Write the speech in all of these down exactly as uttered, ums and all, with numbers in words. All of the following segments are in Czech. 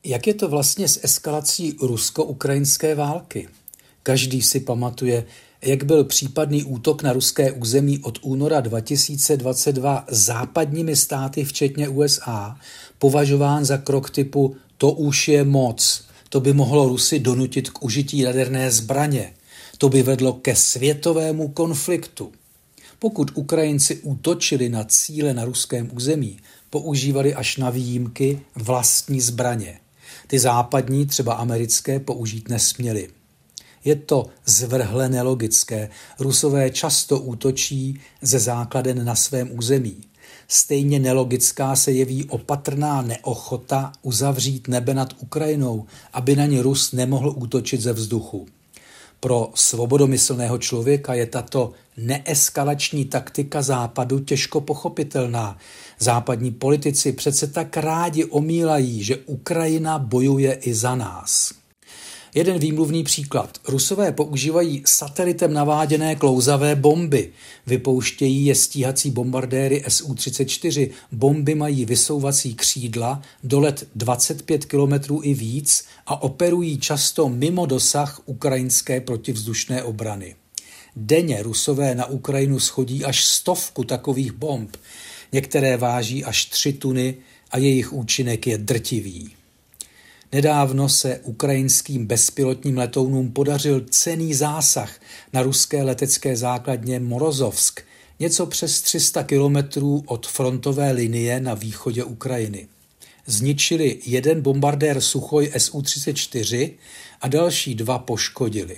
Jak je to vlastně s eskalací rusko-ukrajinské války? Každý si pamatuje, jak byl případný útok na ruské území od února dva tisíce dvacet dva západními státy, včetně U S A, považován za krok typu to už je moc, to by mohlo Rusy donutit k užití jaderné zbraně, to by vedlo ke světovému konfliktu. Pokud Ukrajinci útočili na cíle na ruském území, používali až na výjimky vlastní zbraně. Ty západní, třeba americké, použít nesměli. Je to zvrhle nelogické. Rusové často útočí ze základen na svém území. Stejně nelogická se jeví opatrná neochota uzavřít nebe nad Ukrajinou, aby na ně Rus nemohl útočit ze vzduchu. Pro svobodomyslného člověka je tato neeskalační taktika Západu těžko pochopitelná. Západní politici přece tak rádi omílají, že Ukrajina bojuje i za nás. Jeden výmluvný příklad. Rusové používají satelitem naváděné klouzavé bomby. Vypouštějí je stíhací bombardéry S U třicet čtyři. Bomby mají vysouvací křídla, dolet dvacet pět kilometrů i víc a operují často mimo dosah ukrajinské protivzdušné obrany. Denně Rusové na Ukrajinu schodí až stovku takových bomb. Některé váží až tři tuny a jejich účinek je drtivý. Nedávno se ukrajinským bezpilotním letounům podařil cenný zásah na ruské letecké základně Morozovsk, něco přes tři sta kilometrů od frontové linie na východě Ukrajiny. Zničili jeden bombardér Suchoj S U třicet čtyři a další dva poškodili.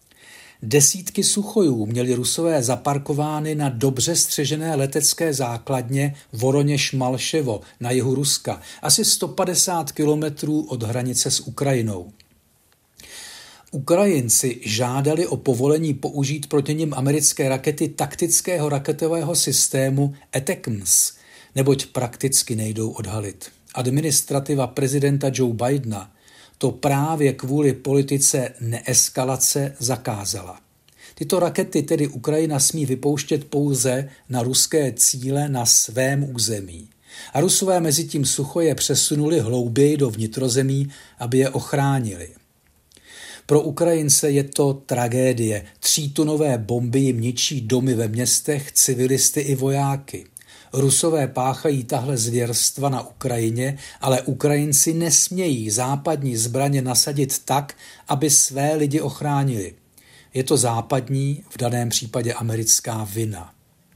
Desítky Suchojů měli Rusové zaparkovány na dobře střežené letecké základně Voroněž-Malševo na jihu Ruska, asi sto padesát kilometrů od hranice s Ukrajinou. Ukrajinci žádali o povolení použít proti nim americké rakety taktického raketového systému ATACMS, neboť prakticky nejdou odhalit. Administrativa prezidenta Joe Bidena to právě kvůli politice neeskalace zakázala. Tyto rakety tedy Ukrajina smí vypouštět pouze na ruské cíle na svém území. A Rusové mezi tím Suchoje přesunuli hlouběji do vnitrozemí, aby je ochránili. Pro Ukrajince je to tragédie. Třítunové bomby jim ničí domy ve městech, civilisty i vojáky. Rusové páchají tahle zvěrstva na Ukrajině, ale Ukrajinci nesmějí západní zbraně nasadit tak, aby své lidi ochránili. Je to západní, v daném případě americká vina.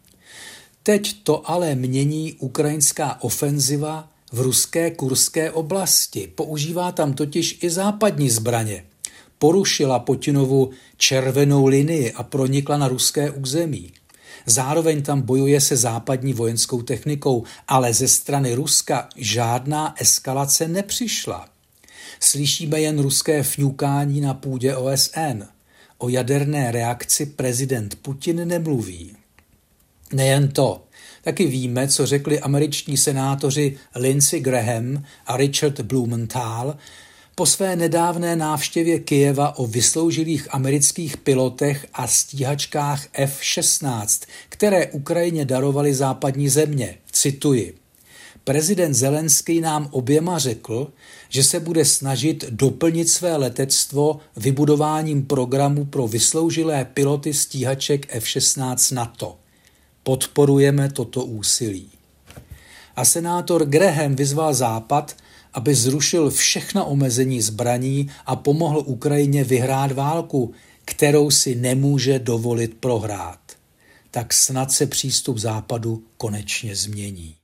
Teď to ale mění ukrajinská ofenziva v ruské Kurské oblasti. Používá tam totiž i západní zbraně. Porušila Putinovu červenou linii a pronikla na ruské území. Zároveň tam bojuje se západní vojenskou technikou, ale ze strany Ruska žádná eskalace nepřišla. Slyšíme jen ruské fňukání na půdě O S N. O jaderné reakci prezident Putin nemluví. Nejen to, taky víme, co řekli američtí senátoři Lindsey Graham a Richard Blumenthal po své nedávné návštěvě Kyjeva o vysloužilých amerických pilotech a stíhačkách F šestnáct, které Ukrajině darovaly západní země. Cituji. Prezident Zelenský nám oběma řekl, že se bude snažit doplnit své letectvo vybudováním programu pro vysloužilé piloty stíhaček F šestnáct NATO. Podporujeme toto úsilí. A senátor Graham vyzval Západ, aby zrušil všechna omezení zbraní a pomohl Ukrajině vyhrát válku, kterou si nemůže dovolit prohrát. Tak snad se přístup Západu konečně změní.